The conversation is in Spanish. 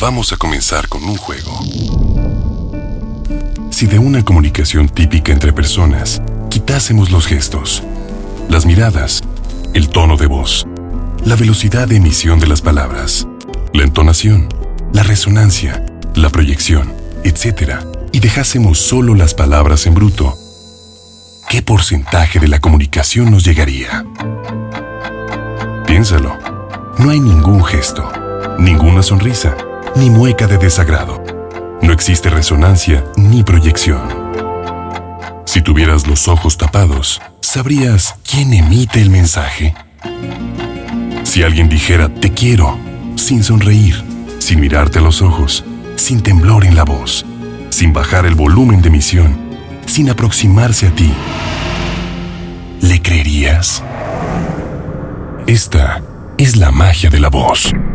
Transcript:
Vamos a comenzar con un juego. Si de una comunicación típica entre personas quitásemos los gestos, las miradas, el tono de voz, la velocidad de emisión de las palabras, la entonación, la resonancia, la proyección, etc., y dejásemos solo las palabras en bruto, ¿qué porcentaje de la comunicación nos llegaría? Piénsalo. No hay ningún gesto, ninguna sonrisa, ni mueca de desagrado. No existe resonancia ni proyección. Si tuvieras los ojos tapados, ¿sabrías quién emite el mensaje? Si alguien dijera "te quiero", sin sonreír, sin mirarte a los ojos, sin temblor en la voz, sin bajar el volumen de emisión, sin aproximarse a ti, ¿le creerías? Esta es la magia de la voz.